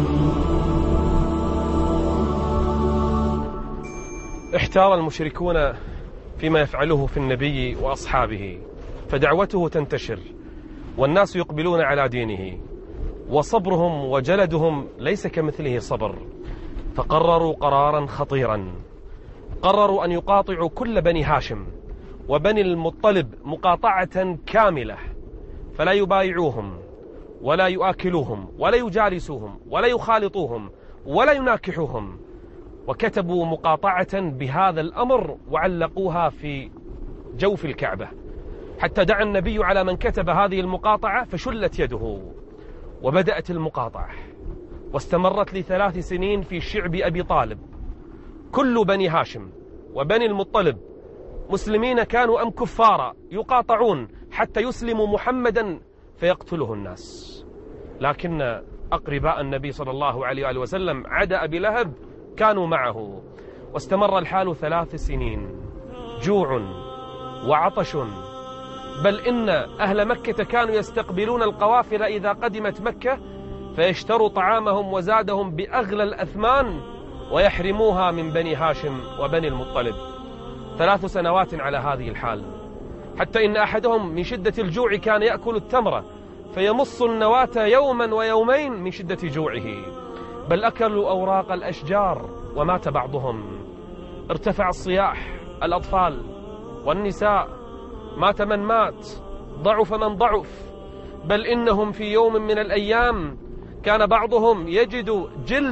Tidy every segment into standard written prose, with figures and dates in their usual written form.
احتار المشركون فيما يفعله في النبي وأصحابه، فدعوته تنتشر والناس يقبلون على دينه، وصبرهم وجلدهم ليس كمثله صبر، فقرروا قرارا خطيرا. قرروا أن يقاطعوا كل بني هاشم وبني المطلب مقاطعة كاملة، فلا يبايعوهم ولا يؤكلوهم ولا يجالسوهم ولا يخالطوهم ولا يناكحوهم. وكتبوا مقاطعة بهذا الأمر وعلقوها في جوف الكعبة، حتى دعا النبي على من كتب هذه المقاطعة فشلت يده. وبدأت المقاطعة واستمرت ل3 سنين في شعب أبي طالب. كل بني هاشم وبني المطلب مسلمين كانوا أم كفارا يقاطعون حتى يسلموا محمدا فيقتله الناس. لكن أقرباء النبي صلى الله عليه وآله وسلم عدا أبي لهب كانوا معه، واستمر الحال 3 سنين، جوع وعطش، بل إن أهل مكة كانوا يستقبلون القوافل إذا قدمت مكة فيشتروا طعامهم وزادهم بأغلى الأثمان ويحرموها من بني هاشم وبني المطلب. 3 سنوات على هذه الحال، حتى إن أحدهم من شدة الجوع كان يأكل التمرة فيمص النواة يوما ويومين من شدة جوعه، بل أكلوا أوراق الأشجار ومات بعضهم. ارتفع الصياح، الأطفال والنساء، مات من مات، ضعف من ضعف، بل إنهم في يوم من الأيام كان بعضهم يجد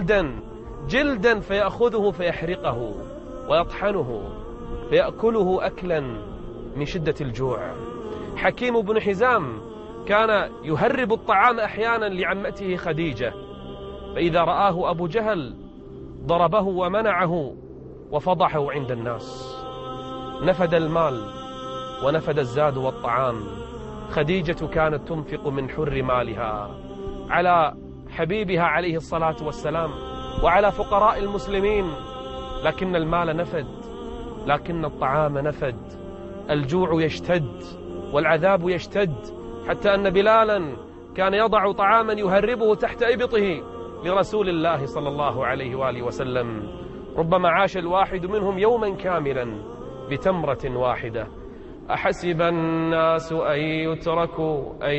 جلدا فيأخذه فيحرقه ويطحنه فيأكله أكلا من شدة الجوع. حكيم بن حزام كان يهرب الطعام أحيانا لعمته خديجة، فإذا رآه أبو جهل ضربه ومنعه وفضحه عند الناس. نفد المال ونفد الزاد والطعام. خديجة كانت تنفق من حر مالها على حبيبها عليه الصلاة والسلام وعلى فقراء المسلمين، لكن المال نفد، لكن الطعام نفد. الجوع يشتد والعذاب يشتد، حتى أن بلالا كان يضع طعاما يهربه تحت إبطه لرسول الله صلى الله عليه وآله وسلم. ربما عاش الواحد منهم يوما كاملا بتمرة واحدة. أحسب الناس أن يتركوا أن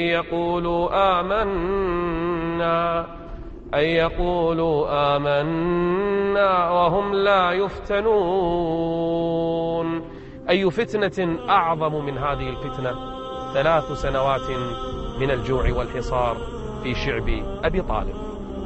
يقولوا آمنا وهم لا يفتنون. أي فتنة أعظم من هذه الفتنة؟ 3 سنوات من الجوع والحصار في شعب أبي طالب.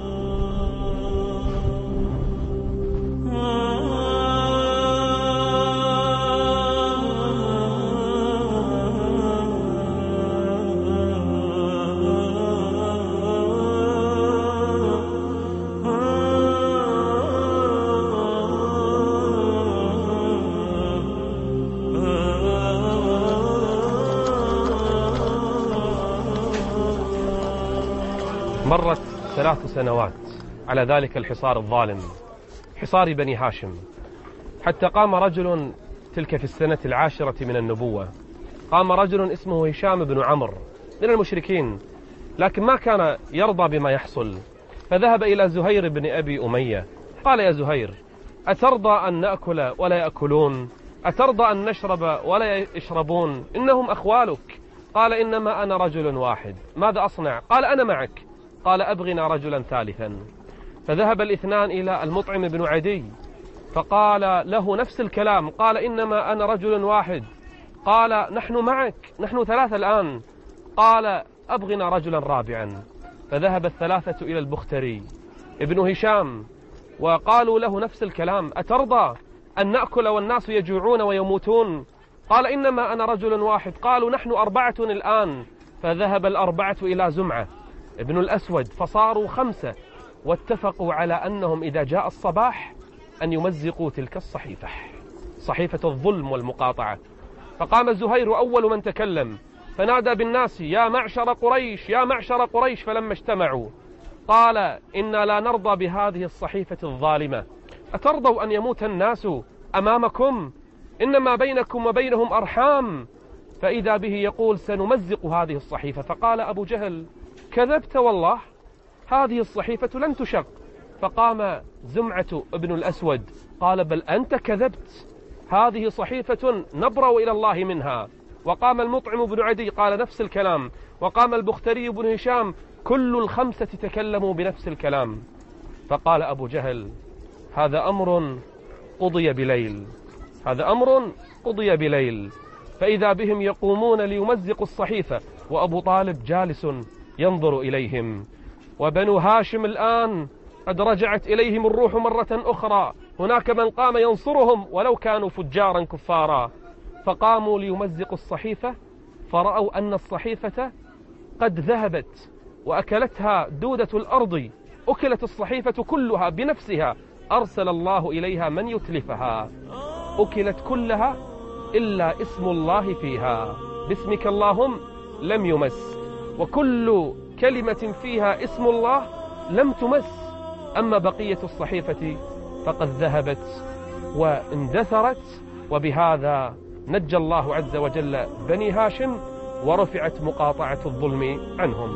مرت 3 سنوات على ذلك الحصار الظالم، حصار بني هاشم، حتى قام رجل تلك في السنة 10 من النبوة، قام رجل اسمه هشام بن عمرو من المشركين، لكن ما كان يرضى بما يحصل، فذهب إلى زهير بن أبي أمية قال: يا زهير، أترضى أن نأكل ولا يأكلون؟ أترضى أن نشرب ولا يشربون؟ إنهم أخوالك. قال: إنما أنا رجل واحد، ماذا أصنع؟ قال: أنا معك. قال: أبغنا رجلا ثالثا. فذهب الاثنان إلى المطعم بن عدي فقال له نفس الكلام، قال: إنما أنا رجل واحد. قال: نحن معك، نحن 3 الآن. قال: أبغنا رجلا رابعا. فذهب الثلاثة إلى البختري ابن هشام وقالوا له نفس الكلام: أترضى أن نأكل والناس يجوعون ويموتون؟ قال: إنما أنا رجل واحد. قالوا: نحن 4 الآن. فذهب ال4 إلى زمعة ابن الأسود فصاروا 5، واتفقوا على أنهم إذا جاء الصباح أن يمزقوا تلك الصحيفة، صحيفة الظلم والمقاطعة. فقام زهير أول من تكلم فنادى بالناس: يا معشر قريش، يا معشر قريش. فلما اجتمعوا قال: إنا لا نرضى بهذه الصحيفة الظالمة. أترضوا أن يموت الناس أمامكم؟ إنما بينكم وبينهم أرحام. فإذا به يقول: سنمزق هذه الصحيفة. فقال أبو جهل: كذبت والله، هذه الصحيفة لن تشق. فقام زمعة ابن الأسود قال بل أنت كذبت، هذه صحيفة نبرأ إلى الله منها. وقام المطعم بن عدي قال نفس الكلام، وقام البختري بن هشام، كل الخمسة تكلموا بنفس الكلام. فقال أبو جهل هذا أمر قضي بليل، هذا أمر قضي بليل. فإذا بهم يقومون ليمزقوا الصحيفة وأبو طالب جالس ينظر إليهم. وبنو هاشم الآن قد رجعت إليهم الروح مرة أخرى، هناك من قام ينصرهم ولو كانوا فجارا كفارا. فقاموا ليمزقوا الصحيفة، فرأوا أن الصحيفة قد ذهبت وأكلتها دودة الأرض، أكلت الصحيفة كلها بنفسها، أرسل الله إليها من يتلفها، أكلت كلها إلا اسم الله فيها، باسمك اللهم لم يمس، وكل كلمة فيها اسم الله لم تمس. أما بقية الصحيفة فقد ذهبت واندثرت. وبهذا نجى الله عز وجل بني هاشم ورفعت مقاطعة الظلم عنهم.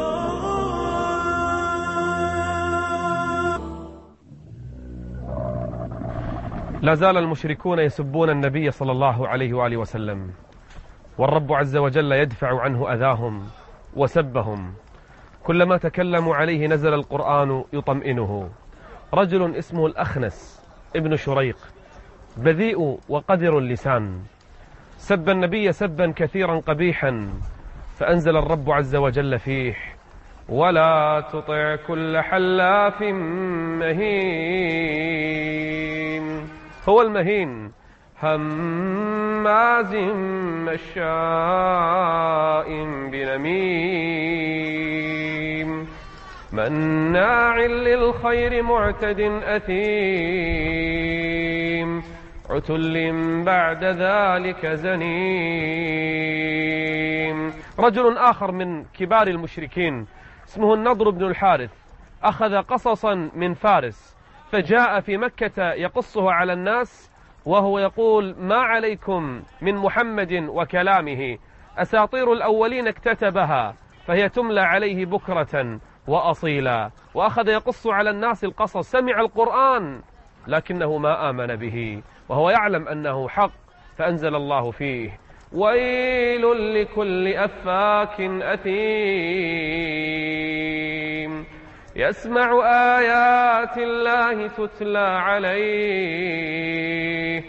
لا زال المشركون يسبون النبي صلى الله عليه وآله وسلم، والرب عز وجل يدفع عنه أذاهم وسبهم. كلما تكلموا عليه نزل القرآن يطمئنه. رجل اسمه الأخنس ابن شريق بذيء وقذر اللسان، سب النبي سبا كثيرا قبيحا، فأنزل الرب عز وجل فيه ولا تطع كل حلاف مهين. هو المهين هماز مشاء بنميم مناع للخير معتد أثيم عتل بعد ذلك زنيم. رجل آخر من كبار المشركين اسمه النضر بن الحارث أخذ قصصا من فارس، فجاء في مكة يقصه على الناس وهو يقول ما عليكم من محمد وكلامه، أساطير الأولين اكتتبها فهي تملى عليه بكرة وأصيلا. وأخذ يقص على الناس القصص، سمع القرآن لكنه ما آمن به وهو يعلم أنه حق، فأنزل الله فيه ويل لكل أفاك أثيم يسمع آيات الله تتلى عليه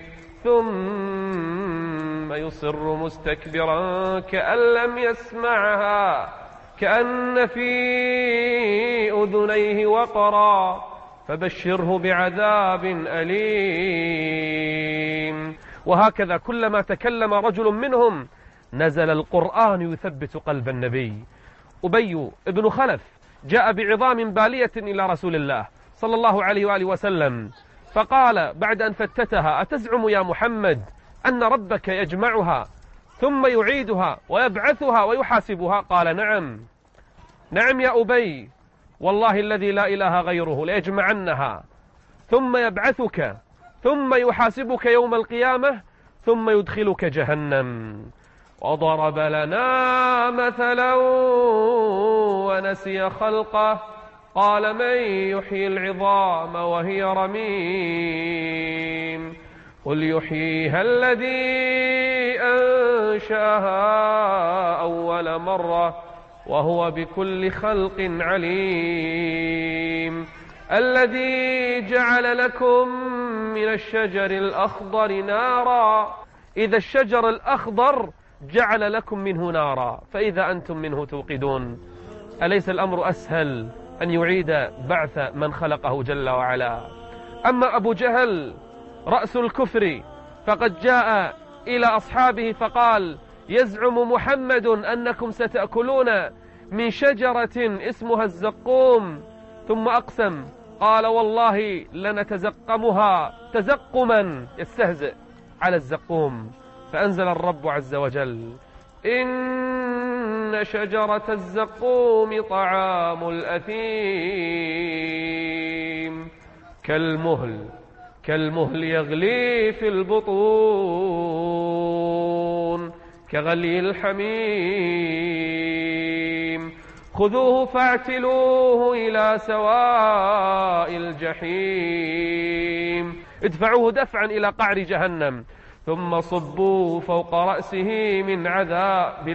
ثم يصر مستكبرا كأن لم يسمعها كأن في أذنيه وقرا فبشره بعذاب أليم. وهكذا كلما تكلم رجل منهم نزل القرآن يثبت قلب النبي. أبي بن خلف جاء بعظام بالية إلى رسول الله صلى الله عليه وآله وسلم، فقال بعد أن فتتها أتزعم يا محمد أن ربك يجمعها ثم يعيدها ويبعثها ويحاسبها؟ قال نعم نعم يا أبي، والله الذي لا إله غيره ليجمعنها ثم يبعثك ثم يحاسبك يوم القيامة ثم يدخلك جهنم. وضرب لنا مثلا ونسي خلقه قال من يحيي العظام وهي رميم قل يحييها الذي أنشأها أول مرة وهو بكل خلق عليم الذي جعل لكم من الشجر الأخضر نارا إذا الشجر الأخضر جعل لكم منه نارا فإذا أنتم منه توقدون. أليس الأمر أسهل أن يعيد بعث من خلقه جل وعلا؟ أما أبو جهل رأس الكفر فقد جاء إلى أصحابه فقال يزعم محمد أنكم ستأكلون من شجرة اسمها الزقوم، ثم أقسم قال والله لنتزقمها تزقما، يستهزئ على الزقوم. فأنزل الرب عز وجل إن شجرة الزقوم طعام الأثيم كالمهل يغلي في البطون كغلي الحميم خذوه فاعتلوه إلى سواء الجحيم، ادفعوه دفعا إلى قعر جهنم، ثم صبوه فوق رأسه من عذاب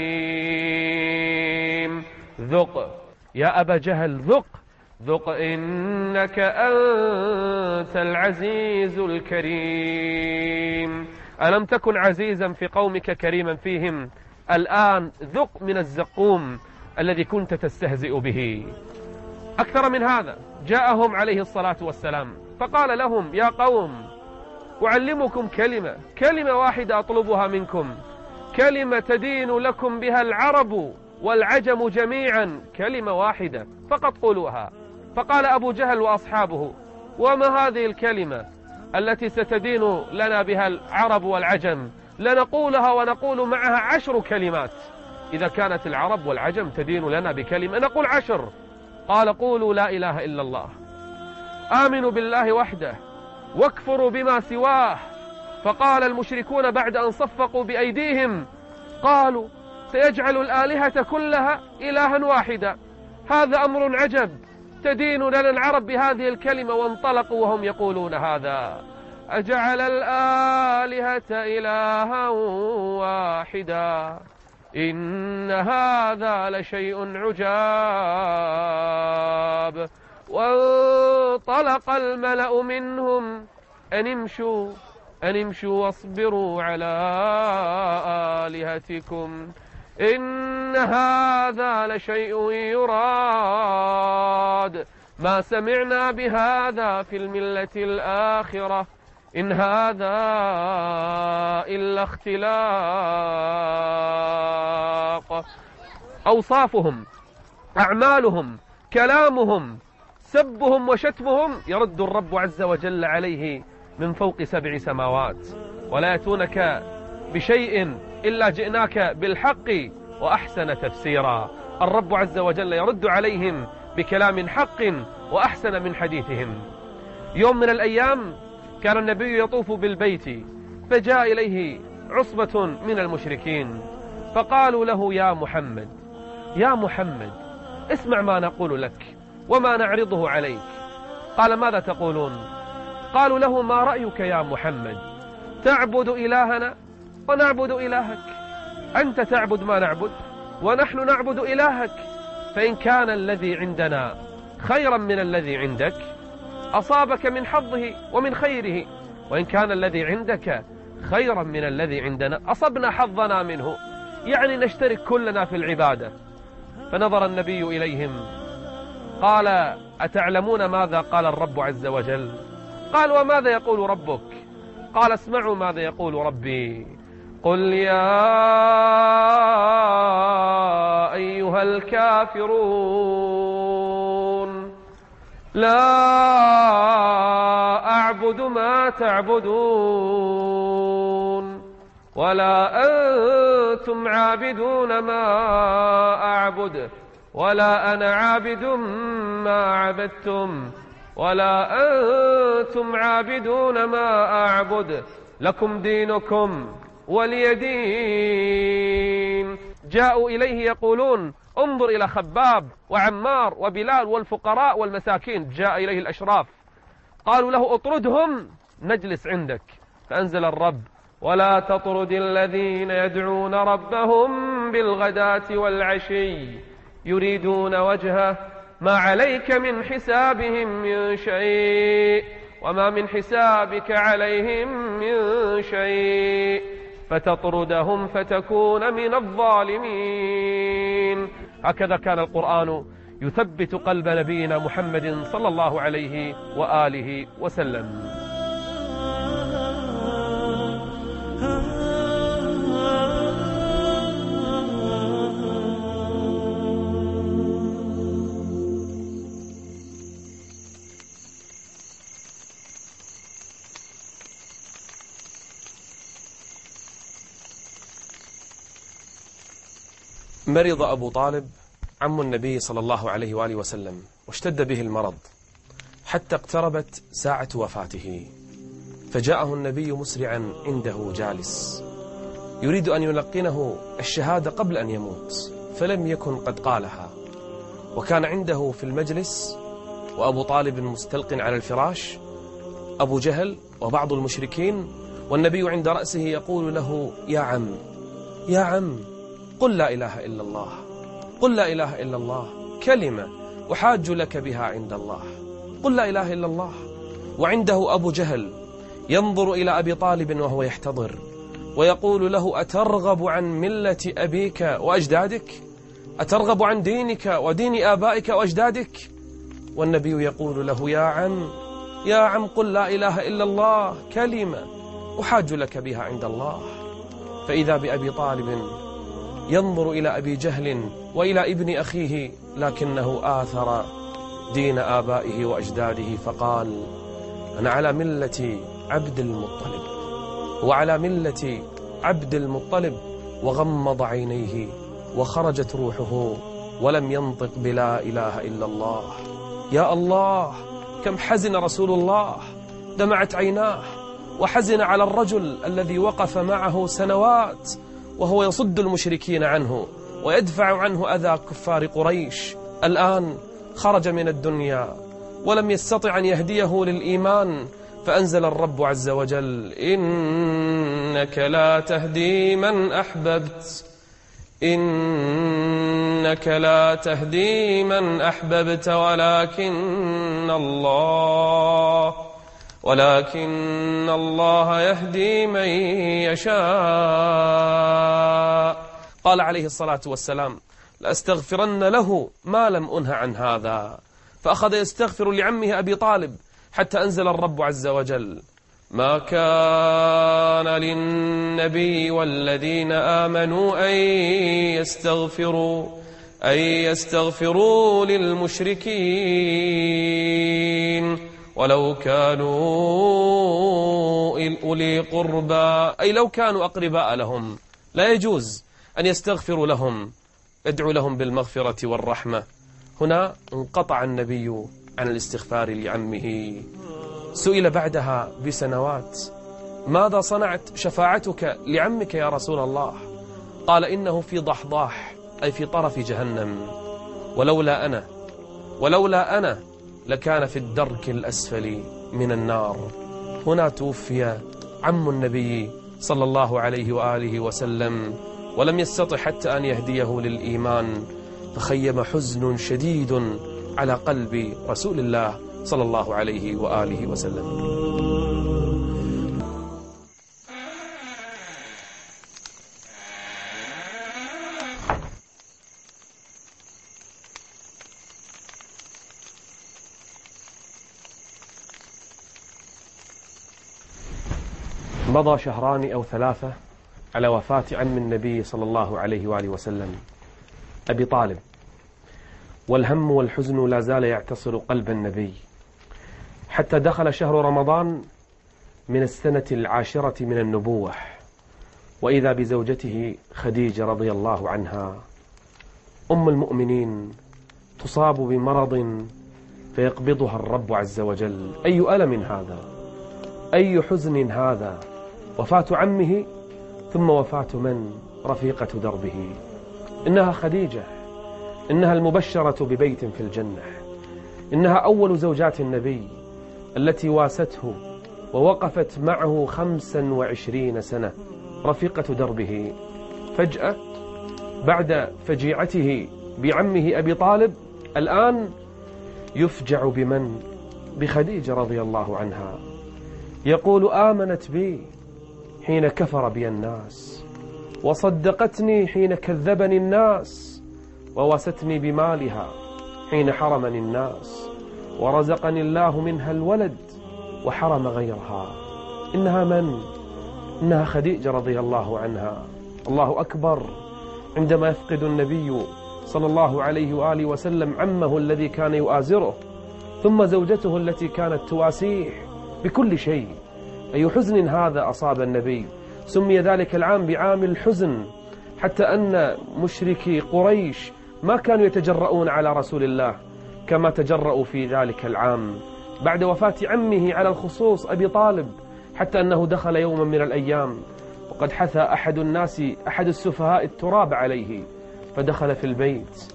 الحميم. ذق يا أبا جهل، ذق ذق إنك أنت العزيز الكريم. ألم تكن عزيزا في قومك كريما فيهم؟ الآن ذق من الزقوم الذي كنت تستهزئ به. أكثر من هذا، جاءهم عليه الصلاة والسلام فقال لهم: يا قوم، أعلمكم كلمة واحدة أطلبها منكم، كلمة تدين لكم بها العرب والعجم جميعا، كلمة واحدة فقط قولوها. فقال أبو جهل وأصحابه: وما هذه الكلمة التي ستدين لنا بها العرب والعجم؟ لنقولها ونقول معها 10 كلمات. إذا كانت العرب والعجم تدين لنا بكلمة نقول 10. قال: قولوا لا إله إلا الله، آمنوا بالله وحده، واكفروا بما سواه. فقال المشركون بعد أن صفقوا بأيديهم قالوا: سيجعل الآلهة كلها إلها واحدا، هذا أمر عجب، تدين لنا العرب بهذه الكلمة. وانطلقوا وهم يقولون هذا: أجعل الآلهة إلها واحدا إن هذا لشيء عجاب. وانطلق الملأ منهم أن امشوا واصبروا على آلهتكم إن هذا لشيء يراد، ما سمعنا بهذا في الملة الآخرة إن هذا إلا اختلاق. أوصافهم، أعمالهم، كلامهم، سبهم وشتمهم يرد الرب عز وجل عليه من فوق 7 سماوات. ولا يأتونك بشيء إلا جئناك بالحق وأحسن تفسيرا. الرب عز وجل يرد عليهم بكلام حق وأحسن من حديثهم. يوم من الأيام كان النبي يطوف بالبيت، فجاء إليه عصبة من المشركين فقالوا له: يا محمد اسمع ما نقول لك وما نعرضه عليك. قال: ماذا تقولون؟ قالوا له: ما رأيك يا محمد؟ تعبد إلهنا ونعبد إلهك، أنت تعبد ما نعبد ونحن نعبد إلهك، فإن كان الذي عندنا خيرا من الذي عندك أصابك من حظه ومن خيره، وإن كان الذي عندك خيرا من الذي عندنا أصبنا حظنا منه، يعني نشترك كلنا في العبادة. فنظر النبي إليهم قال: أتعلمون ماذا قال الرب عز وجل؟ قال: وماذا يقول ربك؟ قال: اسمعوا ماذا يقول ربي: قل يا أيها الكافرون لا أعبد ما تعبدون ولا أنتم عابدون ما أعبد ولا أنا عابد ما عبدتم ولا أنتم عابدون ما أعبد لكم دينكم ولي دين. جاءوا إليه يقولون: انظر إلى خباب وعمار وبلال والفقراء والمساكين. جاء إليه الأشراف قالوا له: اطردهم نجلس عندك. فأنزل الرب: ولا تطرد الذين يدعون ربهم بالغداة والعشي يريدون وجهه ما عليك من حسابهم من شيء وما من حسابك عليهم من شيء فتطردهم فتكون من الظالمين. هكذا كان القرآن يثبت قلب نبينا محمد صلى الله عليه وآله وسلم. مرض أبو طالب عم النبي صلى الله عليه وآله وسلم، واشتد به المرض حتى اقتربت ساعة وفاته، فجاءه النبي مسرعا عنده جالس يريد أن يلقنه الشهادة قبل أن يموت، فلم يكن قد قالها، وكان عنده في المجلس وأبو طالب مستلق على الفراش، أبو جهل وبعض المشركين، والنبي عند رأسه يقول له: يا عم يا عم، قل لا إله إلا الله، قل لا إله إلا الله، كلمة أحاج لك بها عند الله، قل لا إله إلا الله. وعنده أبو جهل ينظر إلى أبي طالب وهو يحتضر ويقول له: أترغب عن ملة أبيك وأجدادك؟ أترغب عن دينك ودين آبائك وأجدادك؟ والنبي يقول له: يا عم يا عم، قل لا إله إلا الله، كلمة أحاج لك بها عند الله. فإذا بأبي طالب ينظر إلى أبي جهل وإلى ابن أخيه، لكنه آثر دين آبائه وأجداده فقال: أنا على ملة عبد المطلب، وعلى ملة عبد المطلب، وغمض عينيه وخرجت روحه ولم ينطق بلا إله إلا الله. يا الله، كم حزن رسول الله، دمعت عيناه، وحزن على الرجل الذي وقف معه سنوات وهو يصد المشركين عنه ويدفع عنه أذى كفار قريش. الآن خرج من الدنيا ولم يستطع أن يهديه للإيمان، فأنزل الرب عز وجل: إنك لا تهدي من أحببت، إنك لا تهدي من أحببت ولكن الله يهدي من يشاء. قال عليه الصلاة والسلام: لأستغفرن له ما لم أنه عن هذا. فأخذ يستغفر لعمه أبي طالب حتى أنزل الرب عز وجل: ما كان للنبي والذين آمنوا أن يستغفروا للمشركين ولو كانوا أولي قربى، أي لو كانوا أقرباء لهم لا يجوز أن يستغفروا لهم، ادعوا لهم بالمغفرة والرحمة. هنا انقطع النبي عن الاستغفار لعمه. سئل بعدها بسنوات: ماذا صنعت شفاعتك لعمك يا رسول الله؟ قال: إنه في ضحضاح، أي في طرف جهنم، ولولا أنا لكان في الدرك الأسفل من النار. هنا توفي عم النبي صلى الله عليه وآله وسلم ولم يستطع حتى أن يهديه للإيمان، فخيم حزن شديد على قلب رسول الله صلى الله عليه وآله وسلم. مضى 2 أو 3 على وفاة عم النبي صلى الله عليه وآله وسلم أبي طالب، والهم والحزن لا زال يعتصر قلب النبي، حتى دخل شهر رمضان من السنة 10 من النبوة، وإذا بزوجته خديجة رضي الله عنها أم المؤمنين تصاب بمرض فيقبضها الرب عز وجل. أي ألم هذا، أي حزن هذا، وفاة عمه ثم وفاة من؟ رفيقة دربه. إنها خديجة، إنها المبشرة ببيت في الجنة، إنها أول زوجات النبي التي واسته ووقفت معه 25 سنة، رفيقة دربه. فجأة بعد فجيعته بعمه أبي طالب الآن يفجع بمن؟ بخديجة رضي الله عنها. يقول: آمنت بي حين كفر بي الناس، وصدقتني حين كذبني الناس، ووستني بمالها حين حرمني الناس، ورزقني الله منها الولد وحرم غيرها. إنها من؟ إنها خديجة رضي الله عنها. الله أكبر عندما يفقد النبي صلى الله عليه وآله وسلم عمه الذي كان يؤازره، ثم زوجته التي كانت تواسيه بكل شيء. أي حزن هذا أصاب النبي. سمي ذلك العام بعام الحزن، حتى أن مشركي قريش ما كانوا يتجرؤون على رسول الله كما تجرؤوا في ذلك العام بعد وفاة عمه على الخصوص أبي طالب، حتى أنه دخل يوما من الأيام وقد حثى أحد الناس، أحد السفهاء، التراب عليه، فدخل في البيت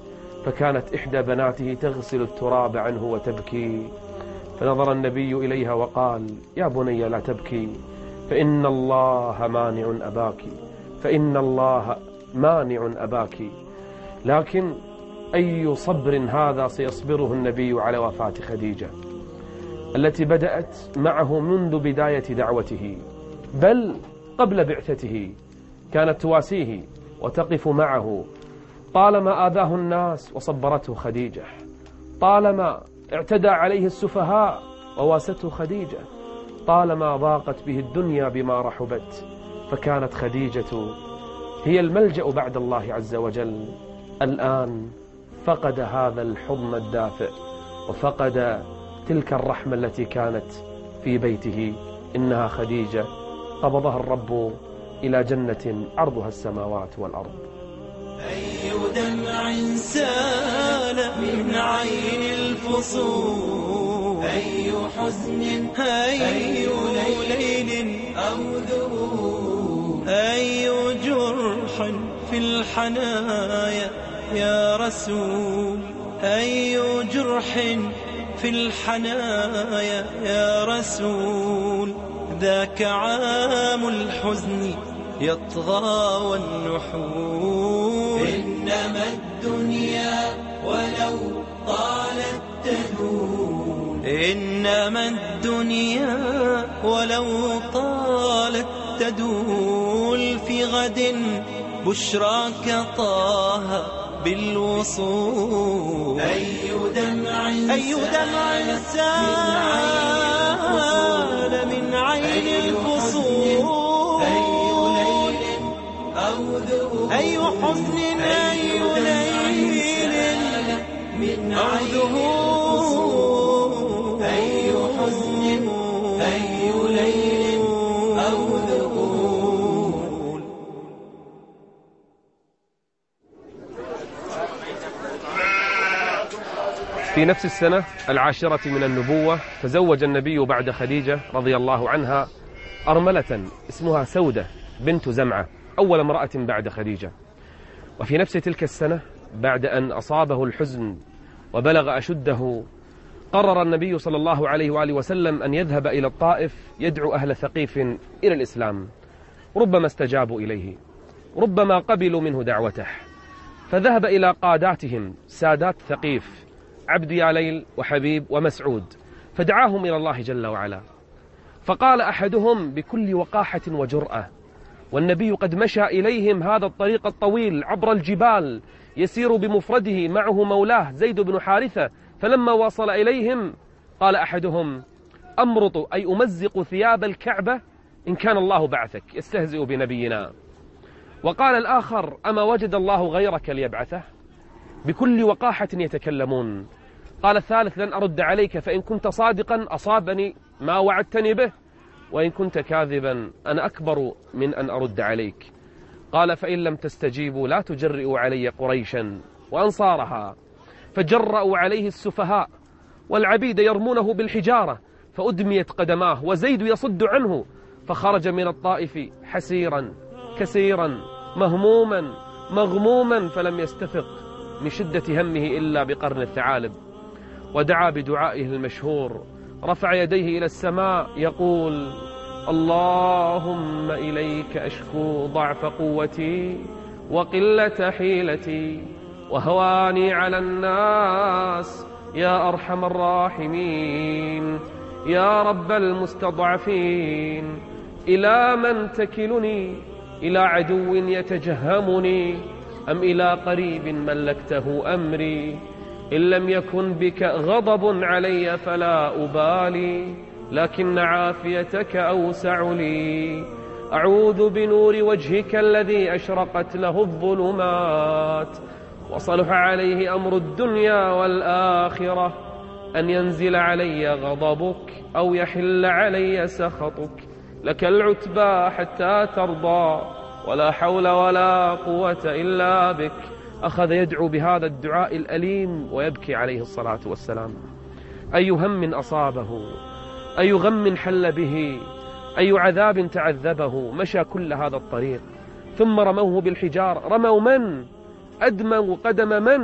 فكانت إحدى بناته تغسل التراب عنه وتبكي، فنظر النبي إليها وقال: يا بني لا تبكي، فإن الله مانع أباك، فإن الله مانع أباك. لكن أي صبر هذا سيصبره النبي على وفاة خديجة التي بدأت معه منذ بداية دعوته، بل قبل بعثته كانت تواسيه وتقف معه. طالما آذاه الناس وصبرته خديجة، طالما اعتدى عليه السفهاء وواسته خديجة، طالما ضاقت به الدنيا بما رحبت، فكانت خديجة هي الملجأ بعد الله عز وجل. الآن فقد هذا الحضن الدافئ وفقد تلك الرحمة التي كانت في بيته. إنها خديجة قبضها الرب إلى جنة عرضها السماوات والأرض. أي دمع سال من عين الفصول، أي حزن، أي ليل أو ذهول، أي جرح في الحنايا يا رسول، أي جرح في الحنايا يا رسول. ذاك عام الحزن يطغى والنحول، إنما الدنيا ولو طالت تدول، إنما الدنيا ولو طالت تدول. في غد بشراك طه بالوصول، أي دمع سال من عين الفصول، أي حزن، أي ليل أو ذهول، أي حزن، أي ليل أو ذهول. في نفس السنة 10 من النبوة تزوج النبي بعد خديجة رضي الله عنها أرملة اسمها سودة بنت زمعة، أول امرأة بعد خديجة. وفي نفس تلك السنة بعد أن أصابه الحزن وبلغ أشده، قرر النبي صلى الله عليه وآله وسلم أن يذهب إلى الطائف يدعو أهل ثقيف إلى الإسلام. ربما استجابوا إليه، ربما قبلوا منه دعوته، فذهب إلى قاداتهم سادات ثقيف عبد ياليل وحبيب ومسعود، فدعاهم إلى الله جل وعلا. فقال أحدهم بكل وقاحة وجرأة، والنبي قد مشى إليهم هذا الطريق الطويل عبر الجبال يسير بمفرده معه مولاه زيد بن حارثة، فلما وصل إليهم قال أحدهم: أمرط أي أمزق ثياب الكعبة إن كان الله بعثك، يستهزئ بنبينا. وقال الآخر: أما وجد الله غيرك ليبعثه؟ بكل وقاحة يتكلمون. قال الثالث: لن أرد عليك، فإن كنت صادقا أصابني ما وعدتني به، وإن كنت كاذبا أنا أكبر من أن أرد عليك. قال: فإن لم تستجيبوا لا تجرئوا علي قريشا وأنصارها. فجرأوا عليه السفهاء والعبيد يرمونه بالحجارة، فأدميت قدماه وزيد يصد عنه، فخرج من الطائف حسيرا كسيرا مهموما مغموما، فلم يستفق من شدة همه إلا بقرن الثعالب. ودعا بدعائه المشهور، رفع يديه إلى السماء يقول: اللهم إليك أشكو ضعف قوتي وقلة حيلتي وهواني على الناس يا أرحم الراحمين، يا رب المستضعفين. إلى من تكلني؟ إلى عدو يتجهمني أم إلى قريب ملكته أمري؟ إن لم يكن بك غضب علي فلا أبالي، لكن عافيتك أوسع لي. أعوذ بنور وجهك الذي أشرقت له الظلمات وصلح عليه أمر الدنيا والآخرة، أن ينزل علي غضبك أو يحل علي سخطك. لك العتبى حتى ترضى، ولا حول ولا قوة إلا بك. أخذ يدعو بهذا الدعاء الأليم ويبكي عليه الصلاة والسلام. أي هم أصابه، أي غم حل به، أي عذاب تعذبه. مشى كل هذا الطريق ثم رموه بالحجار. رموا من؟ أدموا قدم من؟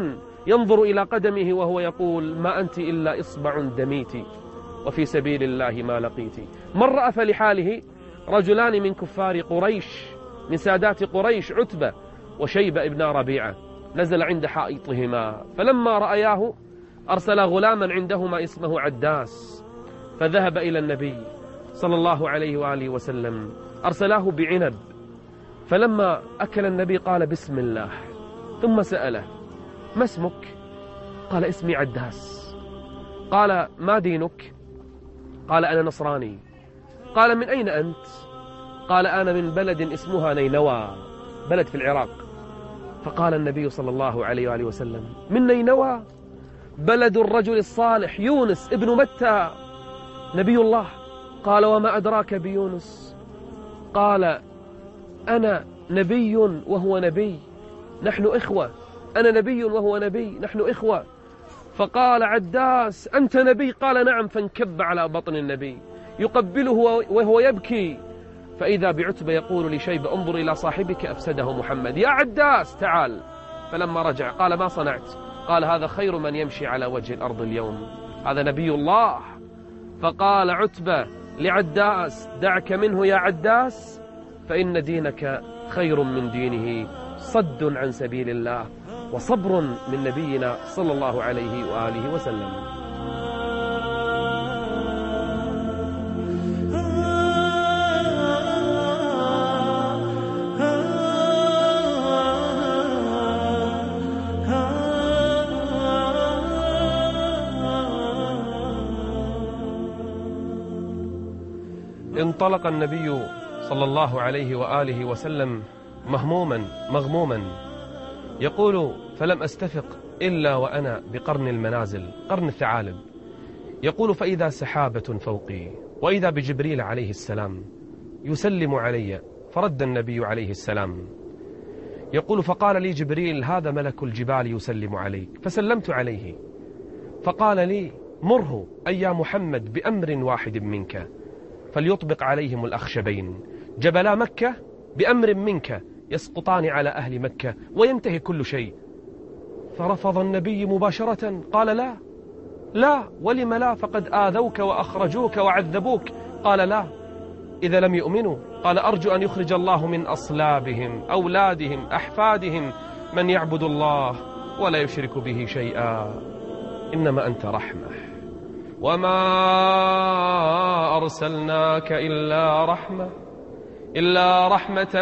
ينظر إلى قدمه وهو يقول: ما أنت إلا إصبع دميت وفي سبيل الله ما لقيت. مر فلحاله رجلان من كفار قريش، من سادات قريش، عتبة وشيبة ابن ربيعة، نزل عند حائطهما، فلما رأياه أرسل غلاما عندهما اسمه عداس، فذهب إلى النبي صلى الله عليه وآله وسلم، أرسلاه بعنب، فلما أكل النبي قال: بسم الله، ثم سأله: ما اسمك؟ قال: اسمي عداس. قال: ما دينك؟ قال: أنا نصراني. قال: من أين أنت؟ قال: أنا من بلد اسمها نينوى، بلد في العراق. فقال النبي صلى الله عليه وآله وسلم: من نينوى؟ بلد الرجل الصالح يونس ابن متى نبي الله. قال: وما أدراك بيونس؟ قال: أنا نبي وهو نبي، نحن إخوة، أنا نبي وهو نبي، نحن إخوة. فقال عداس: أنت نبي؟ قال: نعم. فانكب على بطن النبي يقبله وهو يبكي، فإذا بعتبة يقول لشيبة: انظر إلى صاحبك أفسده محمد، يا عداس تعال. فلما رجع قال: ما صنعت؟ قال: هذا خير من يمشي على وجه الأرض اليوم، هذا نبي الله. فقال عتبة لعداس: دعك منه يا عداس، فإن دينك خير من دينه، صد عن سبيل الله وصبر من نبينا صلى الله عليه وآله وسلم. انطلق النبي صلى الله عليه وآله وسلم مهموما مغموما، يقول: فلم أستفق إلا وأنا بقرن المنازل، قرن الثعالب. يقول: فإذا سحابة فوقي، وإذا بجبريل عليه السلام يسلم علي، فرد النبي عليه السلام. يقول: فقال لي جبريل: هذا ملك الجبال يسلم عليك، فسلمت عليه، فقال لي: مره أي يا محمد بأمر واحد منك، فليطبق عليهم الأخشبين، جبلا مكة بأمر منك يسقطان على أهل مكة وينتهي كل شيء. فرفض النبي مباشرة، قال: لا لا، ولم لا؟ فقد آذوك وأخرجوك وعذبوك. قال: لا، إذا لم يؤمنوا. قال: أرجو أن يخرج الله من أصلابهم أولادهم أحفادهم من يعبد الله ولا يشرك به شيئا، إنما أنت رحمة، وما أرسلناك إلا رحمة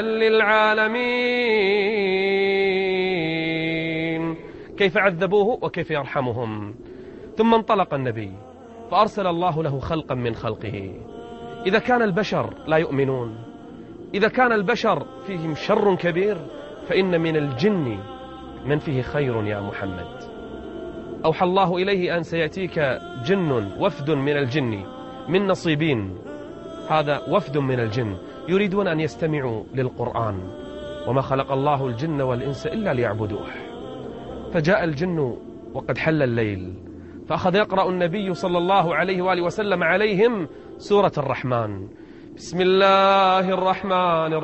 للعالمين. كيف عذبوه وكيف يرحمهم. ثم انطلق النبي فأرسل الله له خلقا من خلقه. إذا كان البشر لا يؤمنون، إذا كان البشر فيهم شر كبير، فإن من الجن من فيه خير يا محمد. أوحى الله إليه أن سيأتيك جن، وفد من الجن من نصيبين، هذا وفد من الجن يريدون أن يستمعوا للقرآن، وما خلق الله الجن والإنس إلا ليعبدوه. فجاء الجن وقد حل الليل، فأخذ يقرأ النبي صلى الله عليه وآله وسلم عليهم سورة الرحمن. بسم الله الرحمن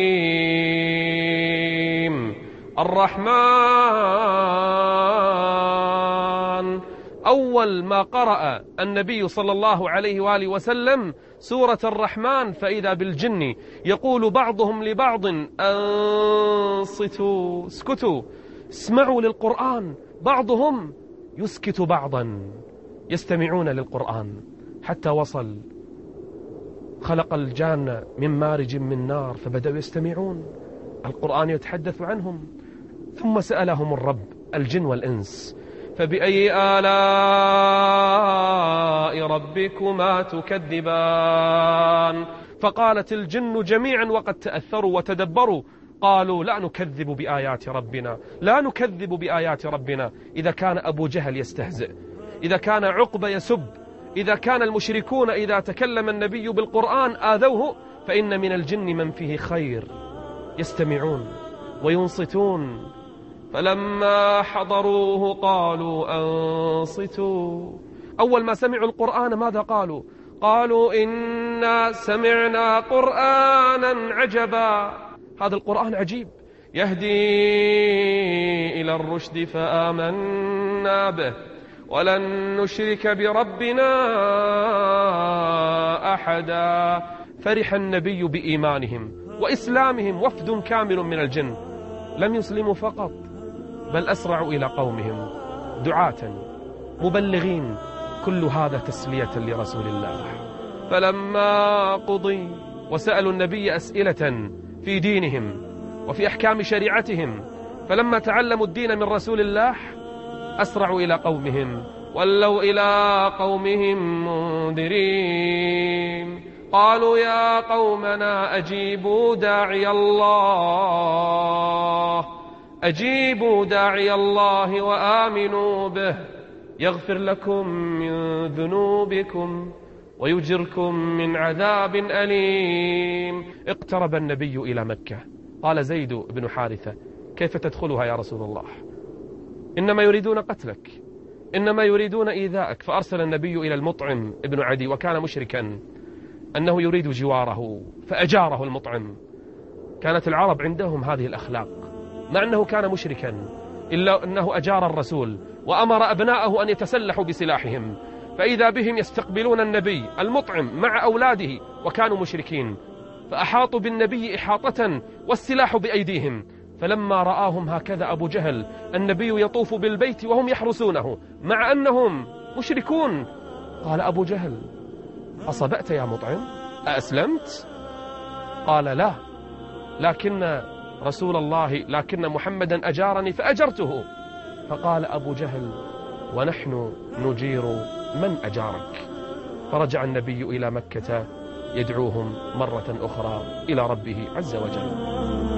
الرحيم. الرحمن. أول ما قرأ النبي صلى الله عليه وآله وسلم سورة الرحمن فإذا بالجن يقول بعضهم لبعض: أنصتوا، اسكتوا، اسمعوا للقرآن. بعضهم يسكت بعضا، يستمعون للقرآن، حتى وصل خلق الجان من مارج من نار، فبدأوا يستمعون، القرآن يتحدث عنهم. ثم سألهم الرب الجن والإنس: فبأي آلاء ربكما تكذبان؟ فقالت الجن جميعا وقد تأثروا وتدبروا، قالوا: لا نكذب بآيات ربنا، لا نكذب بآيات ربنا. إذا كان أبو جهل يستهزئ، إذا كان عقبة يسب، إذا كان المشركون إذا تكلم النبي بالقرآن آذوه، فإن من الجن من فيه خير، يستمعون وينصتون. فلما حضروه قالوا: أنصتوا. أول ما سمعوا القرآن ماذا قالوا؟ قالوا: إنا سمعنا قرآنا عجبا. هذا القرآن عجيب، يهدي إلى الرشد فآمنا به ولن نشرك بربنا أحدا. فرح النبي بإيمانهم وإسلامهم. وفد كامل من الجن لم يسلموا فقط، بل أسرعوا إلى قومهم دعاة مبلغين. كل هذا تسلية لرسول الله. فلما قضي وسألوا النبي أسئلة في دينهم وفي أحكام شريعتهم، فلما تعلموا الدين من رسول الله أسرعوا إلى قومهم، ولوا إلى قومهم منذرين. قالوا يا قومنا أجيبوا داعي الله وآمنوا به يغفر لكم من ذنوبكم ويجركم من عذاب أليم. اقترب النبي إلى مكة. قال زيد بن حارثة: كيف تدخلها يا رسول الله؟ إنما يريدون قتلك، إنما يريدون إيذاءك. فأرسل النبي إلى المطعم ابن عدي وكان مشركا أنه يريد جواره، فأجاره المطعم. كانت العرب عندهم هذه الأخلاق، مع أنه كان مشركا إلا أنه أجار الرسول وأمر أبناءه أن يتسلحوا بسلاحهم، فإذا بهم يستقبلون النبي المطعم مع أولاده وكانوا مشركين، فأحاطوا بالنبي إحاطة والسلاح بأيديهم. فلما رآهم هكذا أبو جهل النبي يطوف بالبيت وهم يحرسونه مع أنهم مشركون، قال أبو جهل: أصبأت يا مطعم؟ أأسلمت؟ قال: لا، لكن محمدا أجارني فأجرته. فقال أبو جهل: ونحن نجير من أجارك. فرجع النبي إلى مكة يدعوهم مرة أخرى إلى ربه عز وجل.